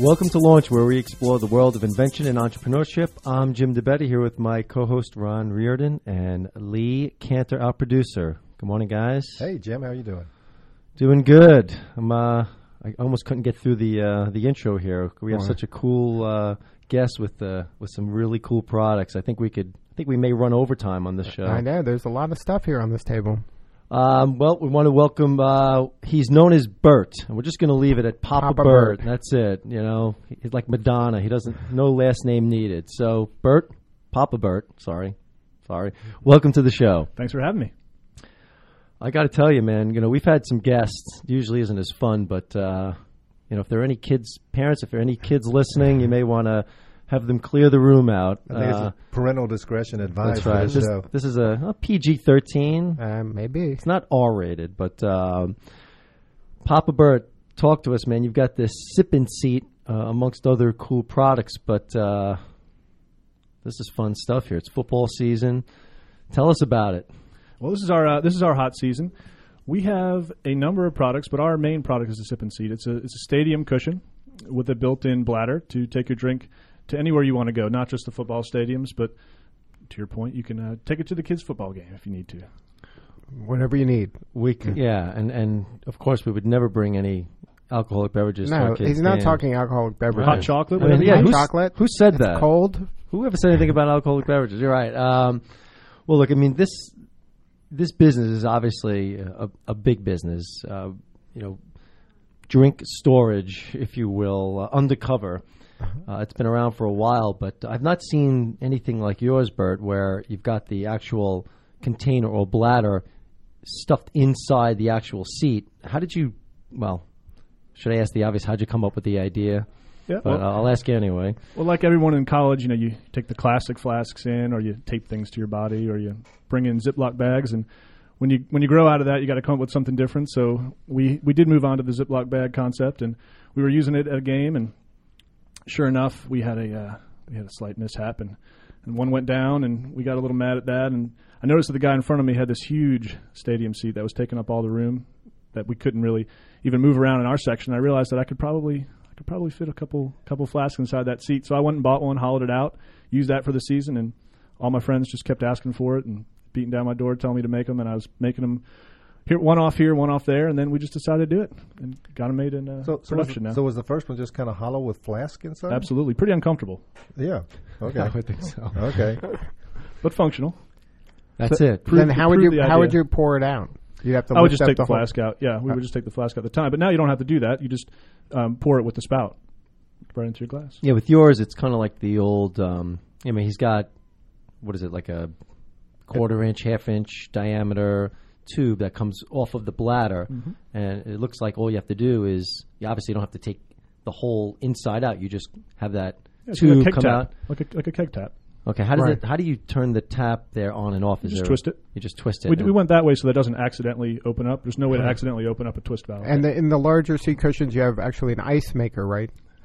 Welcome to Launch, where we explore the world of invention and entrepreneurship. I'm Jim DeBetti here with my co-host Ron Reardon and Lee Cantor, our producer. Good morning, guys. Hey, Jim, how are you doing? Doing good. I almost couldn't get through the intro here. We have such a cool guest with some really cool products. I think we may run overtime on this show. I know. There's a lot of stuff here on this table. Well, we want to welcome, he's known as Bert, and we're just going to leave it at Papa Bert. That's it. You know, he's like Madonna. He doesn't, no last name needed. So, Bert, Papa Bert, sorry. Welcome to the show. Thanks for having me. I got to tell you, man, you know, we've had some guests. Usually isn't as fun, but, you know, if there are any parents, if there are any kids listening, you may want to have them clear the room out. I think it's parental discretion advised. That's right. This is a PG-13. Maybe. It's not R-rated, but Papa Bert, talk to us, man. You've got this sipping seat amongst other cool products, but this is fun stuff here. It's football season. Tell us about it. Well, this is our hot season. We have a number of products, but our main product is a sipping seat. It's a stadium cushion with a built-in bladder to take your drink to anywhere you want to go, not just the football stadiums, but to your point, you can take it to the kids' football game if you need to. Whatever you need. And of course, we would never bring any alcoholic beverages to our kids. He's not talking alcoholic beverages. Hot chocolate? Hot chocolate? Who said that? Cold? Who ever said anything about alcoholic beverages? You're right. Well, look, I mean, this business is obviously a big business. You know, drink storage, if you will, undercover. It's been around for a while, but I've not seen anything like yours, Bert, where you've got the actual container or bladder stuffed inside the actual seat. How did you, well, should I ask the obvious, how'd you come up with the idea? Yeah, but I'll ask you anyway. Well, like everyone in college, you know, you take the classic flasks in, or you tape things to your body, or you bring in Ziploc bags, and when you grow out of that, you got to come up with something different. So we did move on to the Ziploc bag concept, and we were using it at a game, and sure enough, we had a slight mishap, and one went down, and we got a little mad at that. And I noticed that the guy in front of me had this huge stadium seat that was taking up all the room, that we couldn't really even move around in our section. I realized that I could probably fit a couple flasks inside that seat. So I went and bought one, hollowed it out, used that for the season, and all my friends just kept asking for it and beating down my door, telling me to make them, and I was making them. Here, one off there, and then we just decided to do it and got them made in production now. So was the first one just kind of hollow with flask inside? Absolutely. Pretty uncomfortable. Yeah. Okay. I would think so. Okay. But functional. That's it. Then how would you pour it out? You'd have to I would just take the flask out. Yeah, we would just take the flask out at the time. But now you don't have to do that. You just pour it with the spout right into your glass. Yeah, with yours, it's kind of like the old, I mean, he's got, what is it, like a quarter-inch, half-inch diameter tube that comes off of the bladder, and it looks like all you have to do is, you obviously don't have to take the whole inside out. You just have that tube come out. Like a keg tap. Okay, how do you turn the tap there on and off? You just twist it. You just twist it. We went that way so that it doesn't accidentally open up. There's no way to accidentally open up a twist valve. And in the larger seat cushions, you have actually an ice maker, right?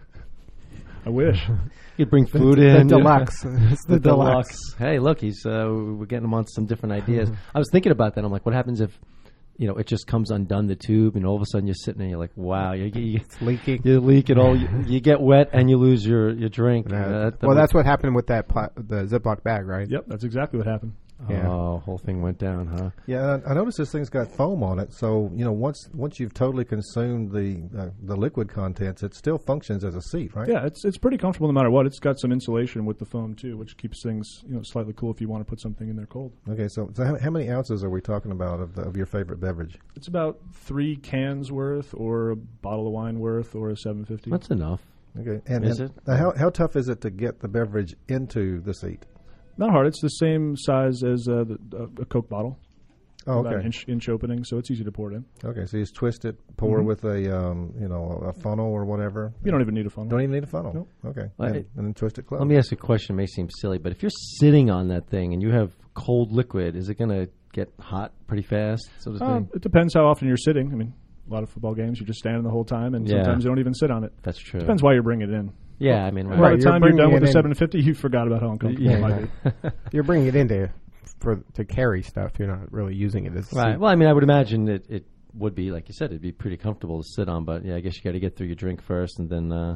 I wish. You'd bring food in. The deluxe. It's the deluxe. Hey, look, we're getting him on some different ideas. I was thinking about that. I'm like, what happens if, you know, it just comes undone, the tube, and all of a sudden you're sitting there, you're like, wow, it's leaking. You leak it all. You get wet and you lose your drink. That's what happened with the Ziploc bag, right? Yep, that's exactly what happened. Yeah. Oh, whole thing went down, huh? Yeah, I noticed this thing's got foam on it, so you know once you've totally consumed the liquid contents, it still functions as a seat, right? Yeah, it's pretty comfortable no matter what. It's got some insulation with the foam too, which keeps things slightly cool if you want to put something in there cold. Okay, so how many ounces are we talking about of your favorite beverage? It's about 3 cans worth, or a bottle of wine worth, or a 750. That's enough. Okay, is it? How tough is it to get the beverage into the seat? Not hard. It's the same size as a Coke bottle. Oh, okay. About an inch opening, so it's easy to pour it in. Okay, so you just twist it, pour with a funnel or whatever. You don't even need a funnel. Don't even need a funnel. Nope. Okay, and then twist it close. Let me ask you a question. It may seem silly, but if you're sitting on that thing and you have cold liquid, is it going to get hot pretty fast, so to speak? It depends how often you're sitting. I mean, a lot of football games, you're just standing the whole time, and sometimes you don't even sit on it. That's true. Depends why you're bringing it in. Yeah, I mean, by the time you're done with the 750, you forgot about how uncomfortable it might be. You're bringing it in to carry stuff. You're not really using it as a right. seat. Well, I mean, I would imagine it would be, like you said, it'd be pretty comfortable to sit on. But yeah, I guess you got to get through your drink first, and then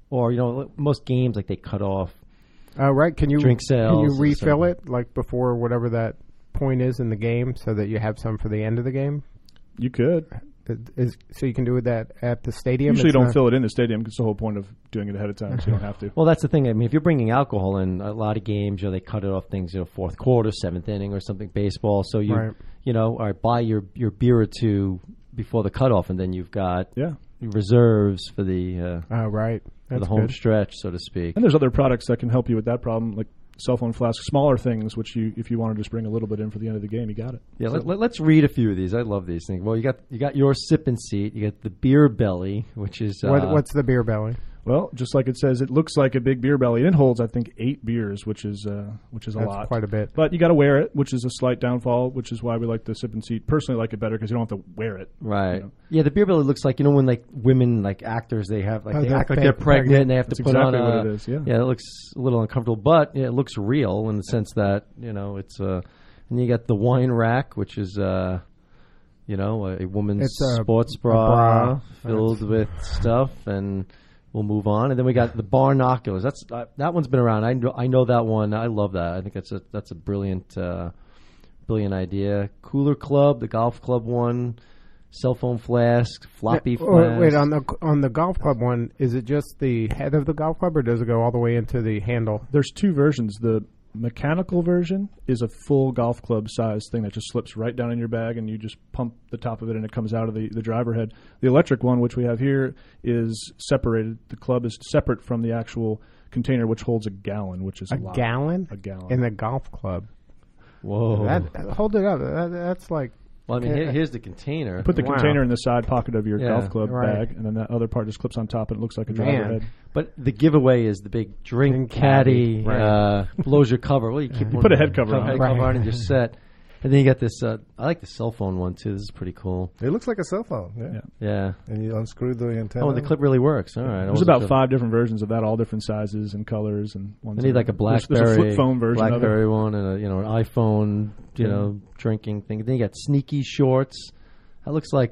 or most games like they cut off. Right. Can you Drink Can sales you or refill something. it like before whatever that point is in the game, so that you have some for the end of the game? You could. So you can do that at the stadium. Usually It's don't not- fill it in the stadium because the whole point of doing it ahead of time, so you don't have to. Well, that's the thing. I mean, if you're bringing alcohol in, a lot of games, they cut it off things, fourth quarter, seventh inning, or something. Baseball, so you, Right. all right, buy your beer or two before the cutoff, and then you've got Yeah. reserves for the Right. for That's the home good. stretch, so to speak. And there's other products that can help you with that problem, like cell phone flasks, smaller things, which if you want to just bring a little bit in for the end of the game, you got it. Yeah, let's read a few of these. I love these things. Well, you got your sip and seat. You got the beer belly, which is What's the beer belly? Well, just like it says, it looks like a big beer belly. It holds, I think, 8 beers, which is a That's lot. quite a bit. But you got to wear it, which is a slight downfall, which is why we like the sip and seat. Personally, like it better because you don't have to wear it. right. know. Yeah, the beer belly looks like when like women, like actors, they have they they're act like they're pregnant and they have That's to put exactly on what it is, yeah. Yeah, it looks a little uncomfortable, but it looks real in the sense that it's and you got the wine rack, which is a woman's It's a sports bra. bra filled with stuff, and we'll move on. And then we got the barnoculars. That's that one's been around. I know that one. I love that. I think that's a brilliant idea. Cooler Club, the golf club one, cell phone flask, floppy flask. Wait, on the golf club one, is it just the head of the golf club, or does it go all the way into the handle? There's 2 versions. The mechanical version is a full golf club size thing that just slips right down in your bag, and you just pump the top of it and it comes out of the driver head. The electric one, which we have here, is separated. The club is separate from the actual container, which holds a gallon, which is a lot. Gallon? A gallon. In the golf club. Whoa. Hold it up. That's like... Well, I mean, here's the container. Put the Wow. container in the side pocket of your Yeah, golf club right. bag, and then that other part just clips on top, and it looks like a driver Man. head. But the giveaway is the big drink Drink caddy, caddy, right. blows your cover. Well, you keep You put a head cover on. head cover on and you're set. And then you got this. I like the cell phone one too. This is pretty cool. It looks like a cell phone. Yeah. Yeah. Yeah. And you unscrew the antenna. Oh, and the clip really works. All right. There's about 5 different versions of that, all different sizes and colors, and ones. I need like a there's BlackBerry, a flip phone version of it. BlackBerry one, and an iPhone, drinking thing. Then you got sneaky shorts. That looks like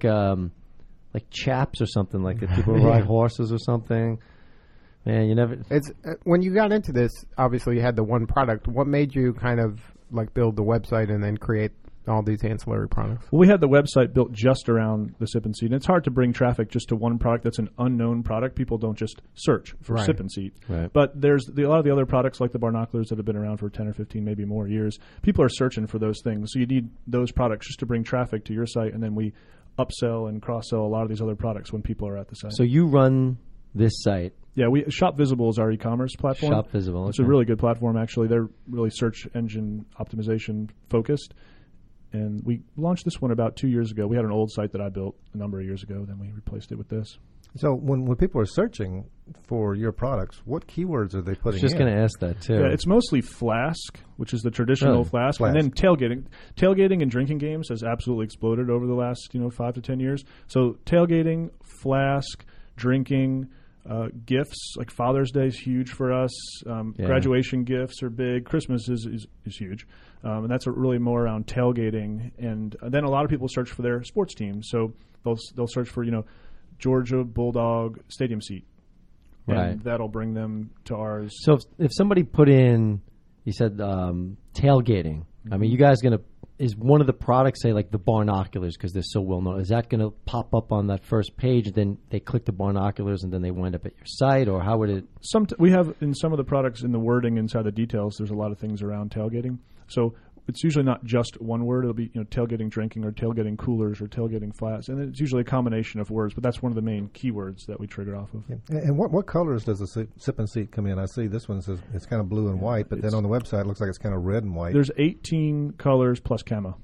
chaps or something, like that people ride horses or something. Man, you never. It's when you got into this, obviously you had the one product. What made you kind of like build the website and then create all these ancillary products? Well, we had the website built just around the Sip and Seat, and it's hard to bring traffic just to one product that's an unknown product. People don't just search for Right. Sip and Seat. Right. But there's a lot of the other products like the barnoculars that have been around for 10 or 15, maybe more years. People are searching for those things. So you need those products just to bring traffic to your site, and then we upsell and cross-sell a lot of these other products when people are at the site. So you run this site, Yeah, Shop Visible is our e-commerce platform. Shop Visible. It's a really good platform, actually. They're really search engine optimization focused. And we launched this one about 2 years ago. We had an old site that I built a number of years ago. Then we replaced it with this. So when people are searching for your products, what keywords are they I putting was just in? going to ask that too. Yeah, it's mostly Flask, which is the traditional Really? Flask, Flask. and then tailgating. Tailgating and drinking games has absolutely exploded over the last 5 to 10 years. So tailgating, Flask, drinking, gifts like Father's Day is huge for us. Graduation gifts are big. Christmas is huge, and that's really more around tailgating. And then a lot of people search for their sports teams, so they'll search for Georgia Bulldog stadium seat. And Right. that'll bring them to ours. So if somebody put in, you said tailgating. I mean, you guys is one of the products, say like the barnoculars, because they're so well known, is that going to pop up on that first page and then they click the barnoculars and then they wind up at your site, or how would it? We have in some of the products in the wording inside the details, there's a lot of things around tailgating. So it's usually not just one word. It'll be tailgating drinking or tailgating coolers or tailgating flats, and it's usually a combination of words. But that's one of the main keywords that we trigger off of. Yeah. And what colors does the sip and seat come in? I see this one says it's kind of blue and white, but then on the website it looks like it's kind of red and white. There's 18 colors plus camo.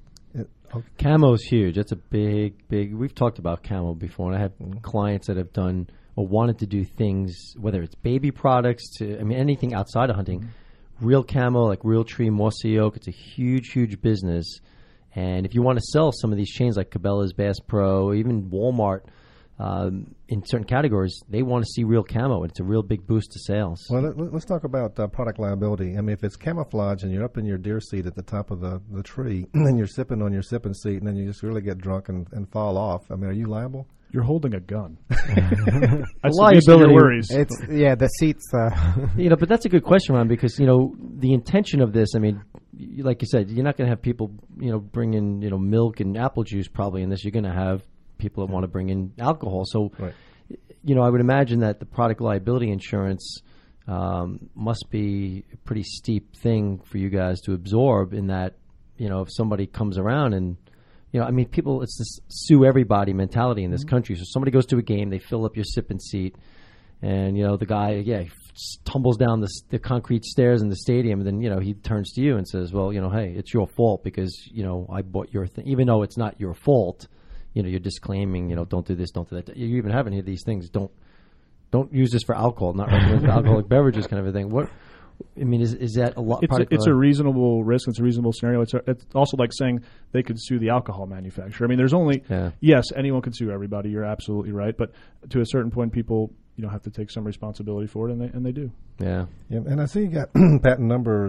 Camo's huge. That's a big. We've talked about camo before, and I have clients that have done or wanted to do things, whether it's baby products to, anything outside of hunting. Real camo, like Realtree, Mossy Oak, it's a huge business. And if you want to sell some of these chains like Cabela's, Bass Pro, even Walmart, in certain categories, they want to see real camo, and it's a real big boost to sales. Well, let's talk about product liability. I mean, if it's camouflage and you're up in your deer seat at the top of the tree, and you're sipping on your sip and seat, and then you just really get drunk and fall off, are you liable? You're holding a gun. Liability. Liability worries. It's the seats. But that's a good question, Ron, because the intention of this. I mean, like you said, you're not going to have people bring in milk and apple juice probably in this. You're going to have people that want to bring in alcohol. So, Right. I would imagine that the product liability insurance must be a pretty steep thing for you guys to absorb. In that, if somebody comes around and people, it's this sue everybody mentality in this country. So somebody goes to a game, they fill up your sipping seat, and the guy, tumbles down the concrete stairs in the stadium, and then he turns to you and says, "Well, hey, it's your fault because I bought your thing," even though it's not your fault. You're disclaiming, don't do this, don't do that. You even have any of these things. Don't use this for alcohol. Not recommended for alcoholic beverages, kind of a thing. Is that a lot? It's a reasonable risk. It's a reasonable scenario. It's also like saying they could sue the alcohol manufacturer. I mean, there's only yes, anyone can sue everybody. You're absolutely right, but to a certain point, people have to take some responsibility for it, and they do. Yeah, and I see you got patent number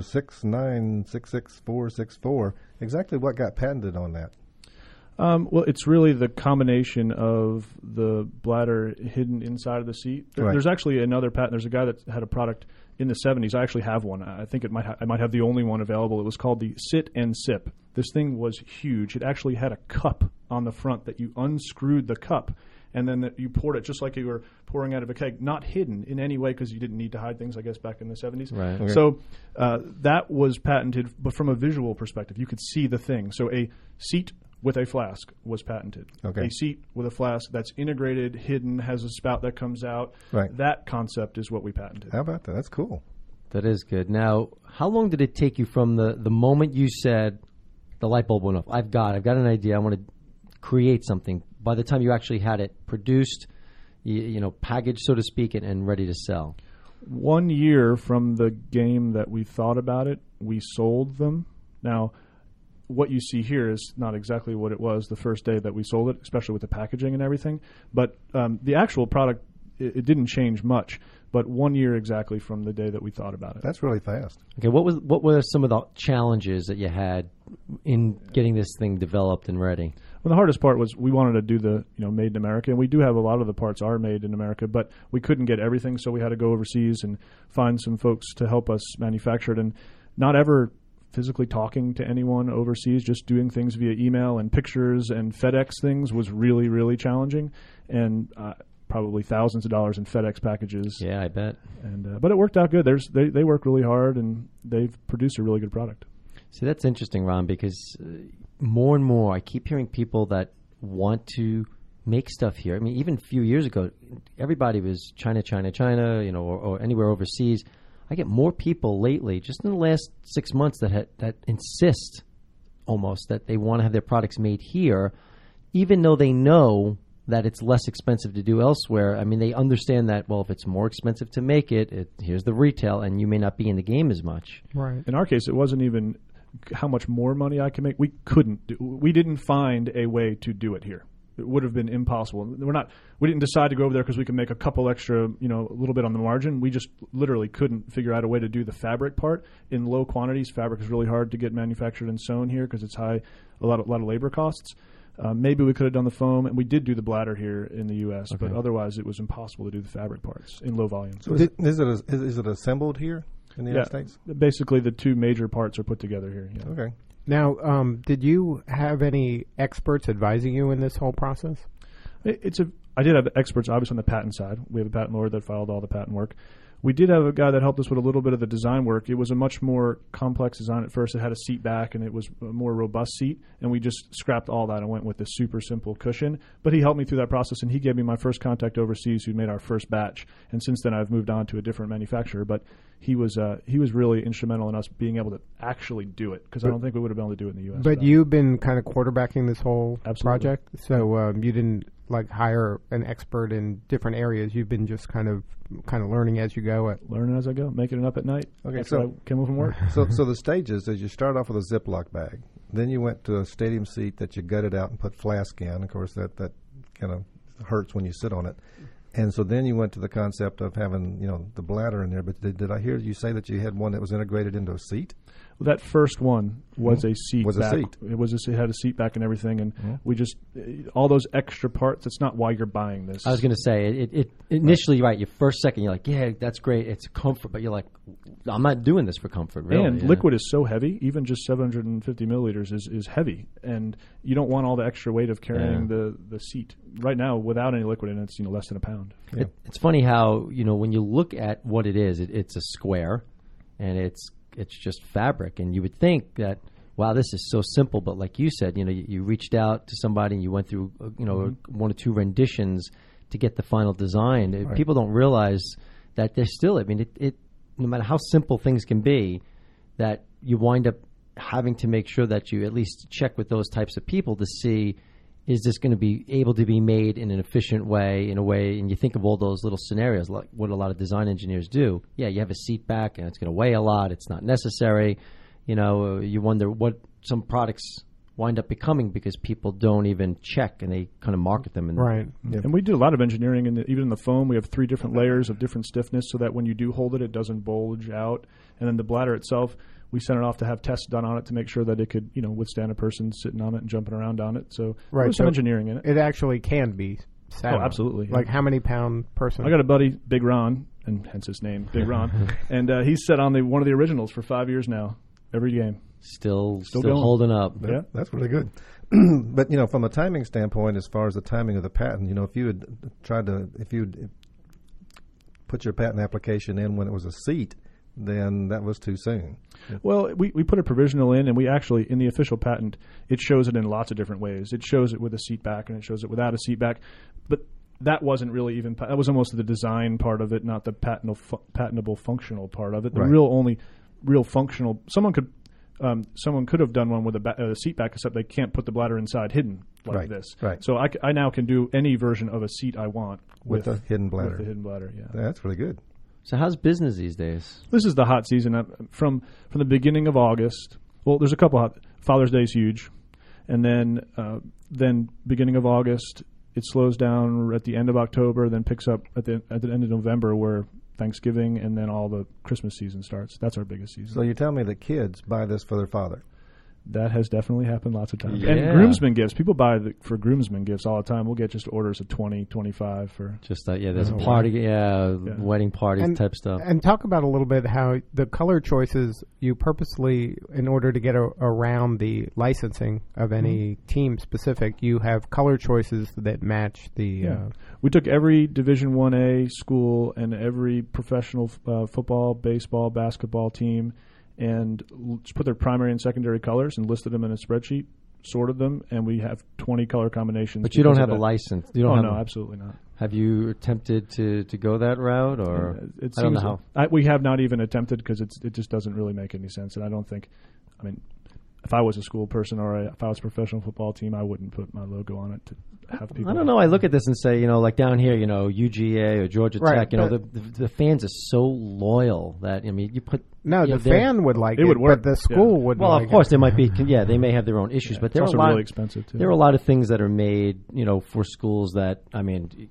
6966464. Exactly what got patented on that? Well, it's really the combination of the bladder hidden inside of the seat. There's actually another patent. There's a guy that had a product in the 70s. I actually have one. I think I might have the only one available. It was called the Sit and Sip. This thing was huge. It actually had a cup on the front that you unscrewed the cup, and then you poured it just like you were pouring out of a keg, not hidden in any way because you didn't need to hide things, I guess, back in the 70s. Right. Okay. So that was patented, but from a visual perspective, you could see the thing. So a seat with a flask was patented. Okay. A seat with a flask that's integrated, hidden, has a spout that comes out. Right. That concept is what we patented. How about that? That's cool. That is good. Now, how long did it take you from the moment you said the light bulb went off? I've got an idea. I want to create something. By the time you actually had it produced, packaged, so to speak, and ready to sell. 1 year from the game that we thought about it, we sold them. Now, what you see here is not exactly what it was the first day that we sold it, especially with the packaging and everything. But the actual product, it didn't change much. But 1 year exactly from the day that we thought about it. That's really fast. Okay, what were some of the challenges that you had in getting this thing developed and ready? Well, the hardest part was we wanted to do the made in America, and we do have a lot of the parts are made in America, but we couldn't get everything, so we had to go overseas and find some folks to help us manufacture it, and not ever physically talking to anyone overseas, just doing things via email and pictures and FedEx things was really, really challenging, and probably thousands of dollars in FedEx packages. Yeah, I bet. And but it worked out good. They work really hard, and they've produced a really good product. See, that's interesting, Ron, because more and more I keep hearing people that want to make stuff here. I mean, even a few years ago, everybody was China, or anywhere overseas. I get more people lately, just in the last 6 months, that insist almost that they want to have their products made here, even though they know that it's less expensive to do elsewhere. I mean, they understand that, well, if it's more expensive to make it, here's the retail, and you may not be in the game as much. Right. In our case, it wasn't even how much more money I can make. We didn't find a way to do it here. It would have been impossible. We didn't decide to go over there because we could make a couple extra, a little bit on the margin. We just literally couldn't figure out a way to do the fabric part in low quantities. Fabric is really hard to get manufactured and sewn here because it's high, a lot of labor costs. Maybe we could have done the foam, and we did do the bladder here in the U.S., okay. But otherwise it was impossible to do the fabric parts in low volumes. So is it assembled here in the United States? Basically the two major parts are put together here. Yeah. Okay. Now, did you have any experts advising you in this whole process? I did have experts, obviously, on the patent side. We have a patent lawyer that filed all the patent work. We did have a guy that helped us with a little bit of the design work. It was a much more complex design at first. It had a seat back, and it was a more robust seat, and we just scrapped all that and went with the super simple cushion. But he helped me through that process, and he gave me my first contact overseas who made our first batch. And since then, I've moved on to a different manufacturer. But he was really instrumental in us being able to actually do it, because I don't think we would have been able to do it in the U.S. But you've been kind of quarterbacking this whole Absolutely. Project, so you didn't hire an expert in different areas. You've been just kind of learning as you go. Learning as I go, making it up at night. Okay, so I came home from work. So the stages is you start off with a Ziploc bag, then you went to a stadium seat that you gutted out and put flask in. Of course, that kind of hurts when you sit on it. And so then you went to the concept of having, the bladder in there. But did I hear you say that you had one that was integrated into a seat? That first one was a seat. Was a back. seat. It had a seat back and everything, and we just all those extra parts. That's not why you're buying this. I was going to say it initially, right? Your first second, you're like, yeah, that's great. It's comfort, but you're like, I'm not doing this for comfort, really. And liquid is so heavy, even just 750 milliliters is heavy, and you don't want all the extra weight of carrying the seat. Right now, without any liquid in it, it's less than a pound. Yeah. It's funny how when you look at what it is, it's a square, and it's just fabric, and you would think that, wow, this is so simple, but like you said, you reached out to somebody and you went through one or two renditions to get the final design. Right. People don't realize that there's still, I mean, it no matter how simple things can be, that you wind up having to make sure that you at least check with those types of people to see, is this going to be able to be made in an efficient way, and you think of all those little scenarios, like what a lot of design engineers do. Yeah, you have a seat back, and it's going to weigh a lot. It's not necessary. You wonder what some products wind up becoming because people don't even check, and they kind of market them. Right. Yep. And we do a lot of engineering, even in the foam. We have 3 different layers of different stiffness so that when you do hold it, it doesn't bulge out. And then the bladder itself, we sent it off to have tests done on it to make sure that it could, withstand a person sitting on it and jumping around on it. So there's some engineering in it. It actually can be sat on. Absolutely. Like how many pound person? I got a buddy, Big Ron, and hence his name, Big Ron, and he's sat on one of the originals for 5 years now, every game. Still going. holding up. Yeah. That's really good. But from a timing standpoint, as far as the timing of the patent, if you had put your patent application in when it was a seat, then that was too soon. Well, we put a provisional in, and we actually, in the official patent, it shows it in lots of different ways. It shows it with a seat back, and it shows it without a seat back. But that wasn't really even, that was almost the design part of it, not the patentable functional part of it. The only real functional, someone could have done one with a seat back, except they can't put the bladder inside hidden like this. Right. So I now can do any version of a seat I want with a hidden bladder. With the hidden bladder, yeah. That's really good. So how's business these days? This is the hot season from the beginning of August. Well, there's a couple Father's Day is huge, and then beginning of August it slows down at the end of October, then picks up at the end of November, where Thanksgiving and then all the Christmas season starts. That's our biggest season. So you tell me that kids buy this for their father. That has definitely happened lots of times. Yeah. And groomsmen gifts. People buy for groomsmen gifts all the time. We'll get just orders of 20, 25 for... Just there's a party, wedding parties type stuff. And talk about a little bit how the color choices you purposely, in order to get around the licensing of any team specific, you have color choices that match the... We took every Division 1A school and every professional football, baseball, basketball team and just put their primary and secondary colors and listed them in a spreadsheet, sorted them, and we have 20 color combinations. But you don't have a license. You don't no, absolutely not. Have you attempted to go that route, or I don't know how? We have not even attempted because it just doesn't really make any sense, and I don't think. I mean, if I was a school person or if I was a professional football team, I wouldn't put my logo on it to have people. I don't know. I look at this and say, like down here, UGA or Georgia Tech, the fans are so loyal that you put. No, the fan would like it. Would work. But the school would. Well, of course, there might be. Yeah, they may have their own issues, but there are also really expensive too. There are a lot of things that are made, for schools that I mean,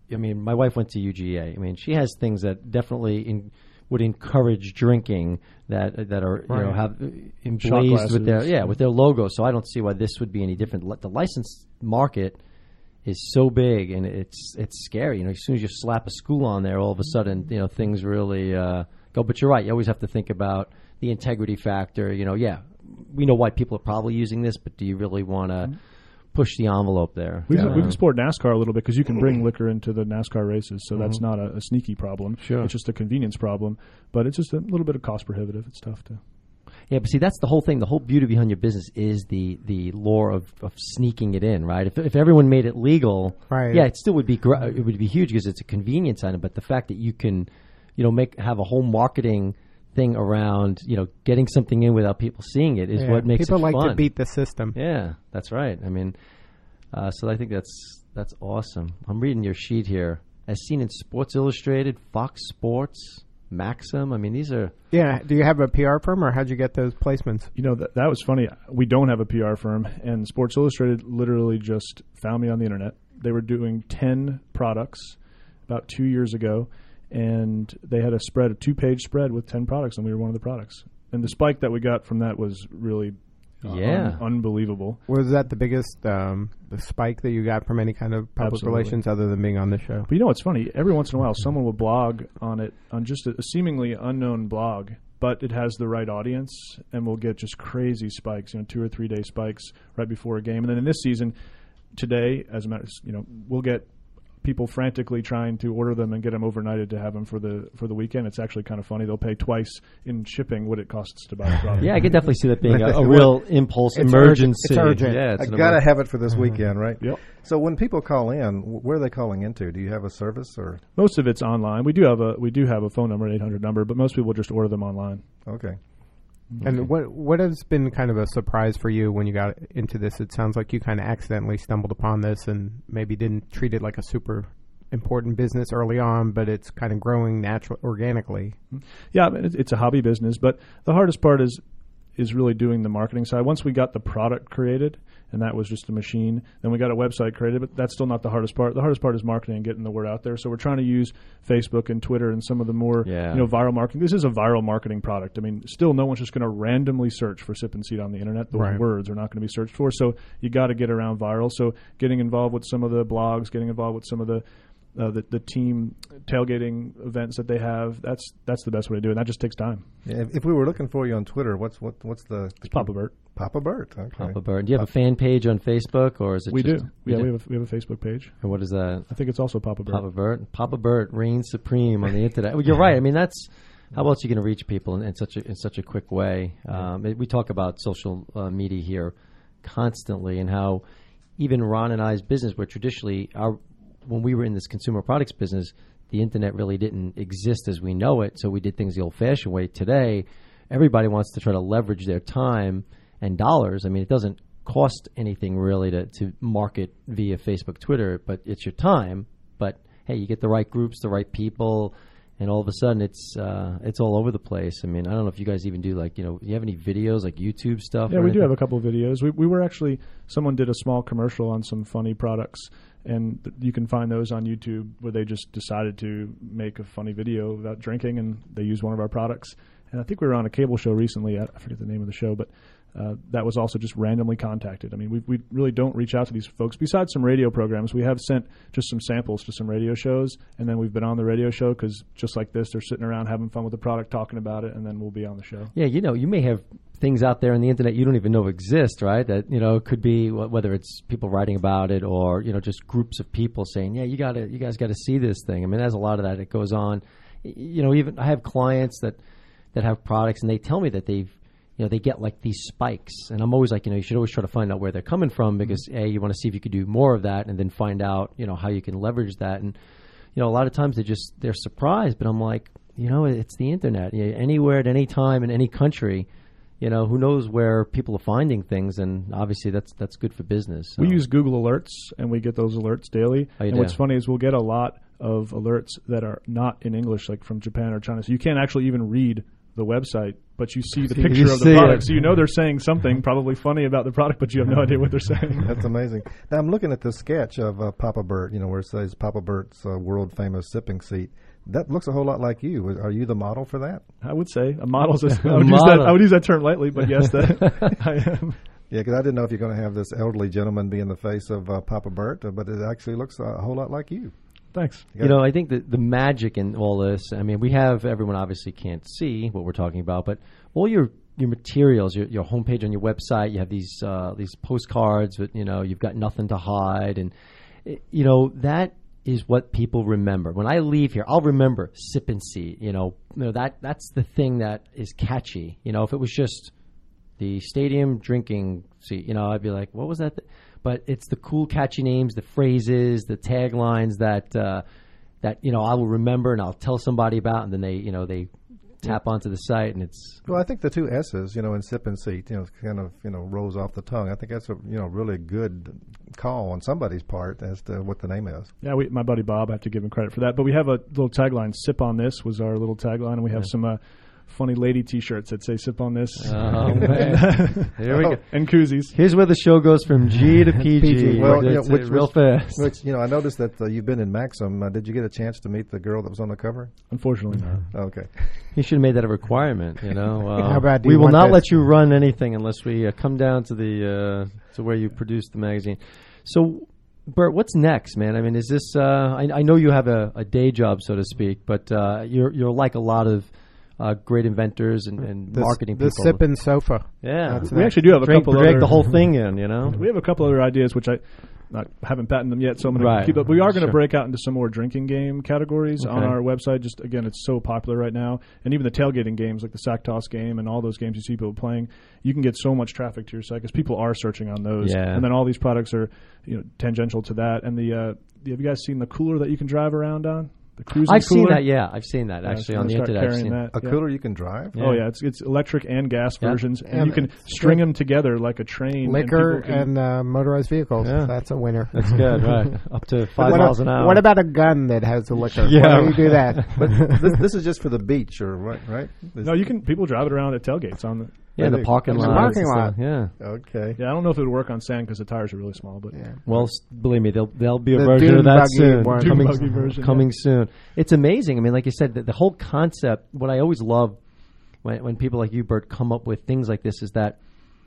my wife went to UGA. I mean, she has things that definitely would encourage drinking that are have emblazed with their logo. So I don't see why this would be any different. The licensed market is so big, and it's scary. As soon as you slap a school on there, all of a sudden things really go. But you're right. You always have to think about the integrity factor. We know why people are probably using this, but do you really want to push the envelope there? We've explored NASCAR a little bit because you can bring liquor into the NASCAR races, so that's not a sneaky problem. Sure. It's just a convenience problem, but it's just a little bit of cost prohibitive. It's tough to... Yeah, but see, that's the whole thing. The whole beauty behind your business is the lure of sneaking it in, right? If everyone made it legal, it still would be it would be huge because it's a convenience item. But the fact that you can, have a whole marketing thing around, getting something in without people seeing it is what makes people it fun. People like to beat the system. Yeah, that's right. I mean, so I think that's awesome. I'm reading your sheet here. As seen in Sports Illustrated, Fox Sports, Maxim. I mean, these are... Yeah. Do you have a PR firm, or how'd you get those placements? That was funny. We don't have a PR firm, and Sports Illustrated literally just found me on the internet. They were doing 10 products about 2 years ago, and they had a 2-page spread with 10 products, and we were one of the products. And the spike that we got from that was really unbelievable. Was that the biggest the spike that you got from any kind of public Absolutely. relations other than being on the show? But you know what's funny? Every once in a while, someone will blog on it, on just a seemingly unknown blog, but it has the right audience, and we'll get just crazy spikes, 2 or 3 day spikes right before a game. And then in this season, today, as a matter, we'll get people frantically trying to order them and get them overnighted to have them for the weekend. It's actually kind of funny. They'll pay twice in shipping what it costs to buy the product. Yeah, I could definitely see that being a real impulse emergency. It's urgent. Yeah, I got to have it for this weekend, right? Yep. So when people call in, where are they calling into? Do you have a service or? Most of it's online. We do have a phone number, an 800 number, but most people just order them online. Okay. And what has been kind of a surprise for you when you got into this? It sounds like you kind of accidentally stumbled upon this and maybe didn't treat it like a super important business early on, but it's kind of growing organically. Yeah, it's a hobby business, but the hardest part is really doing the marketing side. Once we got the product created, and that was just a machine, then we got a website created, but that's still not the hardest part. The hardest part is marketing and getting the word out there. So we're trying to use Facebook and Twitter and some of the more viral marketing. This is a viral marketing product. I mean, still no one's just going to randomly search for Sip and Seed on the internet. Those words are not going to be searched for. So you got to get around viral. So getting involved with some of the blogs, getting involved with some of the team tailgating events that they have, that's the best way to do it. And that just takes time. Yeah, if we were looking for you on Twitter, what's the It's Papa Bert. Papa Bert. Okay. Papa Bert. Do you have a fan page on Facebook, or is it? We just, do. Yeah, we have a Facebook page. And what is that? I think it's also Papa Bert. Papa Bert. Papa Bert reigns supreme on the internet. Well, you're right. I mean, that's how else are you going to reach people in such a quick way? We talk about social media here constantly, and how even Ron and I's business, where traditionally when we were in this consumer products business, the internet really didn't exist as we know it, so we did things the old-fashioned way. Today, everybody wants to try to leverage their time and dollars. I mean, it doesn't cost anything really to market via Facebook, Twitter, but it's your time. But, hey, you get the right groups, the right people, and all of a sudden it's all over the place. I mean, I don't know if you guys even do, do you have any videos, like YouTube stuff? Yeah, we do have a couple of videos. We were actually, someone did a small commercial on some funny products, and you can find those on YouTube where they just decided to make a funny video about drinking, and they used one of our products. And I think we were on a cable show recently. I forget the name of the show, but that was also just randomly contacted. I mean, we really don't reach out to these folks. Besides some radio programs, we have sent just some samples to some radio shows, and then we've been on the radio show because just like this, they're sitting around having fun with the product, talking about it, and then we'll be on the show. Yeah, you may have things out there on the internet you don't even know exist, right? That, could be whether it's people writing about it or, just groups of people saying, yeah, you guys got to see this thing. I mean, there's a lot of that goes on. Even I have clients that have products, and they tell me that they get like these spikes, and I'm always like, you should always try to find out where they're coming from, because you want to see if you could do more of that, and then find out, how you can leverage that. And, a lot of times they're surprised, but I'm like, it's the internet. Anywhere at any time in any country, who knows where people are finding things, and obviously that's good for business. So. We use Google Alerts, and we get those alerts daily. And what's funny is we'll get a lot of alerts that are not in English, like from Japan or China. So you can't actually even read the website, but you see the picture of the product. So they're saying something probably funny about the product, but you have no idea what they're saying. That's amazing. Now I'm looking at the sketch of Papa Bert, where it says Papa Bert's world famous sipping seat. That looks a whole lot like you. Are you the model for that? I would say a model. I would use that term lightly, but yes, that I am. Yeah, because I didn't know if you're going to have this elderly gentleman be in the face of Papa Bert, but it actually looks a whole lot like you. Thanks. I think that the magic in all this, I mean, we have, everyone obviously can't see what we're talking about, but all your materials, your homepage on your website, you have these postcards, but, you've got nothing to hide. And, that is what people remember. When I leave here, I'll remember Sip and Seed. That's the thing that is catchy. If it was just the stadium drinking seat, I'd be like, what was that? But it's the cool, catchy names, the phrases, the taglines that I will remember and I'll tell somebody about, and then they tap onto the site, and it's. Well, I think the two S's, in Sip and Seat, kind of, rolls off the tongue. I think that's a, really good call on somebody's part as to what the name is. Yeah, my buddy Bob, I have to give him credit for that. But we have a little tagline. Sip on this was our little tagline, and we have some funny lady T-shirts that say "Sip on this." Oh, man. Here we go. And koozies. Here's where the show goes from G to PG. PG. Well, It's, which real fast. Which, I noticed that you've been in Maxim. Did you get a chance to meet the girl that was on the cover? Unfortunately, no. Okay. He should have made that a requirement. How about, do we you will want not this? let you run anything unless we come down to the to where you produce the magazine. So, Bert, what's next, man? I mean, is this? I know you have a day job, so to speak, but you're like a lot of great inventors and marketing the people. Sip and Sofa. Yeah, That's We actually do have a couple drag other. the whole thing in. We have a couple other ideas which I haven't patented them yet, so I'm going Right. to keep up. We are going to Sure. break out into some more drinking game categories on Okay. our website. Just again, it's so popular right now, and even the tailgating games like the sack toss game and all those games you see people playing, you can get so much traffic to your site because people are searching on those. Yeah. And then all these products are tangential to that. And the have you guys seen the cooler that you can drive around on? The cruising I've seen cooler? that. Yeah, I've seen that Yeah, actually so on the we'll start internet. I've carrying seen that. A cooler you can drive? Yeah. Oh yeah, it's electric and gas Yeah. versions, and And you can string them together like a train. Liquor and people can, and motorized vehicles. Yeah. That's a winner. That's good, right? Up to 5 What miles an hour. What about a gun that has the liquor? Yeah. Why do you do that? But this is just for the beach, or right? no, you can. People drive it around at tailgates on the. Yeah, the parking In the lot. parking lot. Yeah. Okay. Yeah, I don't know if it would work on sand because the tires are really small, but Yeah. Well, believe me, there'll be a The version dune of that buggy soon. one. Dune buggy version, coming soon. It's amazing. I mean, like you said, the whole concept. What I always love when people like you, Bert, come up with things like this is that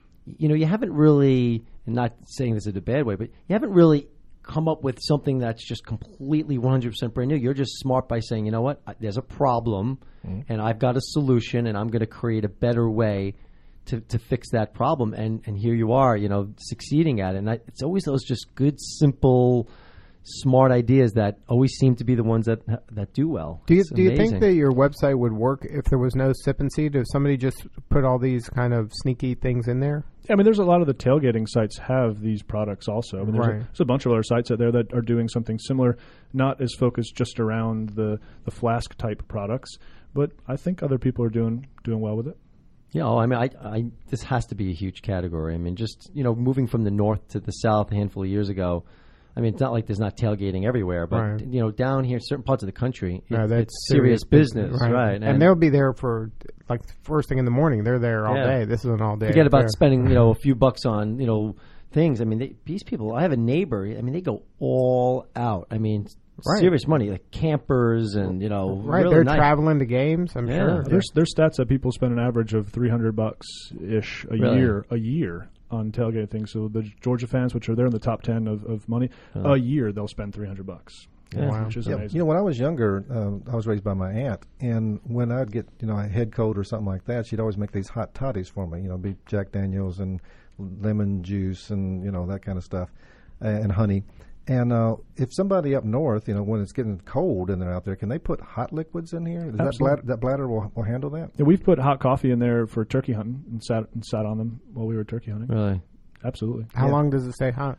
you haven't really, and not saying this in a bad way, but you haven't really come up with something that's just completely 100% brand new. You're just smart by saying, you know what, there's a problem, and I've got a solution, and I'm going to create a better way to fix that problem, and here you are, succeeding at it. And it's always those just good, simple, smart ideas that always seem to be the ones that do well. Do you It's think amazing. that your website would work if there was no Sip and Seed? If somebody just put all these kind of sneaky things in there? I mean, there's a lot of the tailgating sites have these products also. I mean, there's a bunch of other sites out there that are doing something similar, not as focused just around the flask type products, but I think other people are doing well with it. Yeah, I mean, I this has to be a huge category. I mean, just moving from the north to the south a handful of years ago. I mean, it's not like there's not tailgating everywhere, but Right. Down here, certain parts of the country, No, that's it's serious business, right? And they'll be there for like first thing in the morning. They're there all Yeah. day. This is an all day. forget about affair. spending a few bucks on things. I mean, these people. I have a neighbor. I mean, they go all out. I mean, Right. serious money, like campers and Right, really they're nice. traveling to games. I'm Yeah. sure. There's stats that people spend an average of $300 ish Really? a year on tailgate things. So the Georgia fans, which are there in the top 10 of money, a year they'll spend $300, Yeah. Wow. which is Yeah, amazing. when I was younger, I was raised by my aunt, and when I'd get a head cold or something like that, she'd always make these hot toddies for me. Be Jack Daniels and lemon juice and that kind of stuff, and honey. And if somebody up north, when it's getting cold and they're out there, can they put hot liquids in here? Is Absolutely. that bladder will handle that? Yeah, we've put hot coffee in there for turkey hunting and sat on them while we were turkey hunting. Really, Absolutely. How Yeah. long does it stay hot?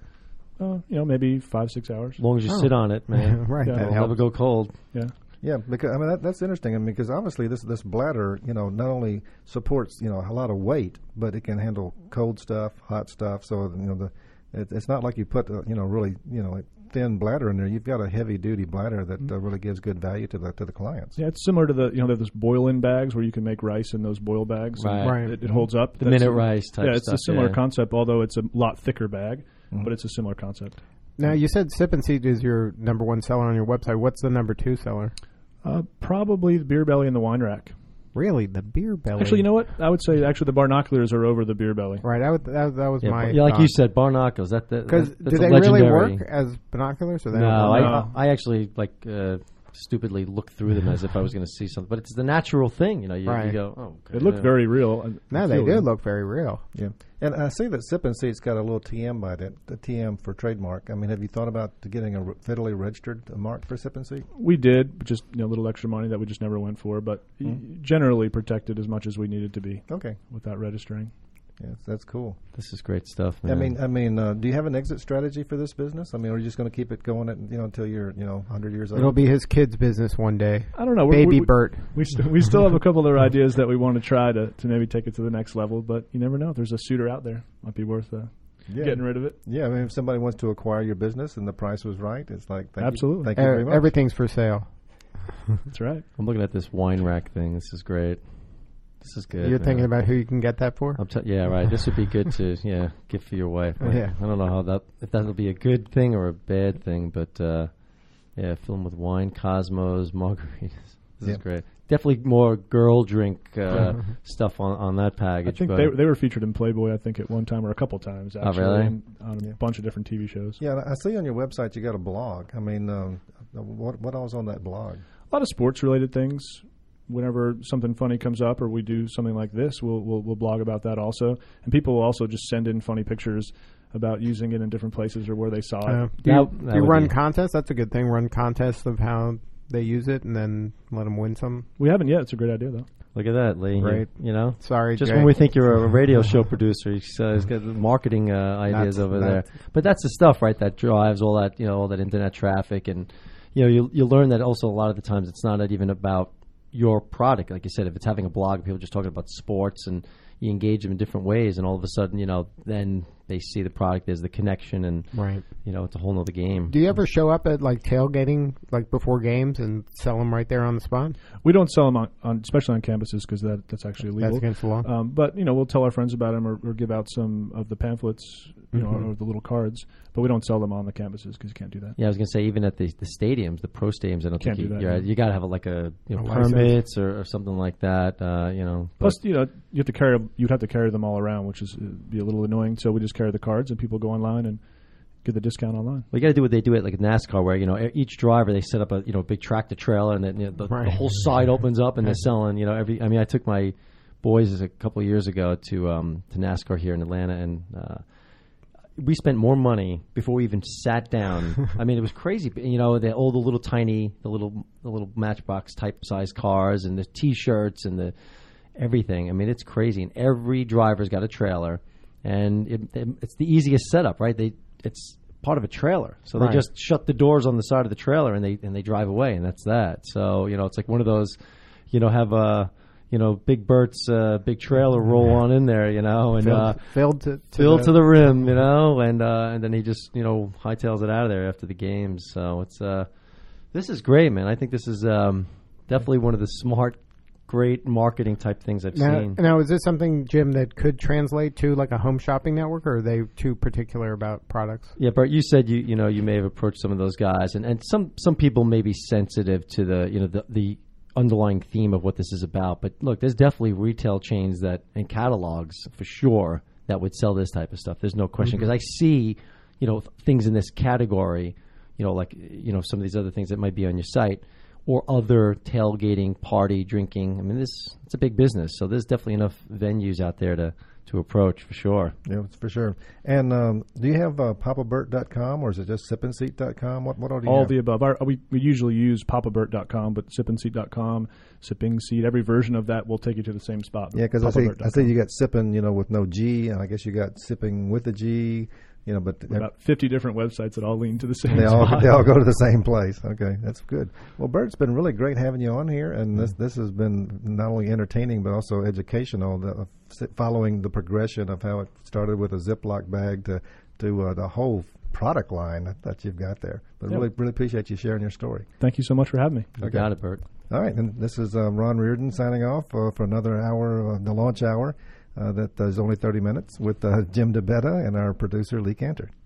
Maybe 5-6 hours. as long as you sit on it, man, Right, Yeah. that it'll helps. never go cold. Yeah. Yeah, because that's interesting. I mean, because obviously this bladder, not only supports a lot of weight, but it can handle cold stuff, hot stuff. So it's not like you put really like thin bladder in there. You've got a heavy duty bladder that really gives good value to the clients. Yeah, it's similar to they have those boil-in bags where you can make rice in those boil bags. and Right. It holds up. The That's minute rice type Yeah, it's stuff, a similar yeah. concept, although it's a lot thicker bag, but it's a similar concept. Now, you said Sip and Seed is your number one seller on your website. What's the number two seller? Probably the Beer Belly and the Wine Rack. Really, the Beer Belly. Actually, you know what? I would say the Barnoculars are over the Beer Belly. Right, that was my Yeah, like you thought. said, Barnacles. Because That's do a they really legendary- work as binoculars? Or they No, don't No. I actually stupidly look through them as if I was going to see something, but it's the natural thing, you Right. go, oh, okay, It looked very real. No, they do look very real. Yeah, and I see that Sip and Seed's got a little TM by it, the TM for trademark. I mean, have you thought about getting a federally registered mark for Sip and Seed? We did, but just a little extra money that we just never went for, but generally protected as much as we needed to be Okay, without registering. yes, that's cool. This is great stuff, man. I mean, do you have an exit strategy for this business? I mean, are you just going to keep it going until you're 100 years old? It'll be his kid's business one day. I don't know. Baby Bert. We still have a couple other ideas that we want to try to maybe take it to the next level, but you never know. If there's a suitor out there, might be worth getting rid of it. Yeah, I mean, if somebody wants to acquire your business and the price was right, it's like Absolutely. Thank you very much. Everything's for sale. That's right. I'm looking at this wine rack thing. This is great. This is good. You're man. thinking about who you can get that for? Yeah, right. This would be good to gift for your wife. Yeah. I don't know if that'll be a good thing or a bad thing, but fill 'em with wine, Cosmos, margaritas. This is great. Definitely more girl drink stuff on that I package. think but they were featured in Playboy, I think, at one time or a couple times, actually. really? And on a bunch of different TV shows. Yeah, I see on your website you got a blog. I mean, what all's on that blog? A lot of sports-related things. Whenever something funny comes up or we do something like this, we'll blog about that also. And people will also just send in funny pictures about using it in different places or where they saw it. Do you run contests? That's a good thing. Run contests of how they use it and then let them win some. We haven't yet. It's a great idea, though. Look at that, Lee. Right. You know? Sorry, Just Jay. when we think you're a radio show producer, he's got the marketing ideas over there. But that's the stuff, right, that drives all that, all that internet traffic. And, you learn that also a lot of the times it's not even about your product. Like you said, if it's having a blog, people just talking about sports and you engage them in different ways, and all of a sudden, then they see the product, there's the connection, and right. It's a whole nother game. Do you ever show up at like tailgating, like before games, and sell them right there on the spot? We don't sell them on especially on campuses, because that's actually illegal. That's against the law. But we'll tell our friends about them or give out some of the pamphlets, or the little cards. But we don't sell them on the campuses because you can't do that. Yeah, I was going to say, even at the stadiums, the pro stadiums, I don't Can't think do that, you got to have a permits or something like that. Plus, you'd have to carry them all around, which is be a little annoying. So we just carry the cards, and people go online and get the discount online. We got to do what they do at like NASCAR, where each driver, they set up a big tractor trailer, and then the whole side opens up, and they're selling. I took my boys a couple of years ago to NASCAR here in Atlanta, and we spent more money before we even sat down. I mean, it was crazy. All the little tiny, the little Matchbox type size cars, and the T-shirts, and the everything. I mean, it's crazy. And every driver's got a trailer, and it's the easiest setup, right? It's part of a trailer, so they just shut the doors on the side of the trailer, and they drive away, and that's that. So it's like one of those, have a. Big Bert's big trailer roll on in there, and filled to the rim, and then he just hightails it out of there after the game. So it's this is great, man. I think this is definitely one of the smart, great marketing type things I've seen. Now, is this something, Jim, that could translate to like a home shopping network, or are they too particular about products? Yeah, Bert, you said you may have approached some of those guys, and some people may be sensitive to the underlying theme of what this is about. But look, there's definitely retail chains and catalogs for sure that would sell this type of stuff. There's no question, because I see things in this category, like some of these other things that might be on your site, or other tailgating, party, drinking. I mean, it's a big business, so there's definitely enough venues out there to approach for sure. Yeah, for sure. And do you have papabert.com, or is it just sipandseat.com? What all do you all have? the above. We usually use papabert.com, but sipandseat.com, Sipping Seat, every version of that will take you to the same spot. Yeah, because I see you got sipping, with no G, and I guess you got sipping with a G. But about 50 different websites that all lean to the same they spot. They all go to the same place. Okay, that's good. Well, Bert, it's been really great having you on here, and this has been not only entertaining but also educational. Following the progression of how it started with a Ziploc bag to the whole product line that you've got there. But really appreciate you sharing your story. Thank you so much for having me. You got it, Bert. All right, and this is Ron Reardon signing off for another hour, the launch hour. That is only 30 minutes with Jim DeBetta and our producer, Lee Cantor.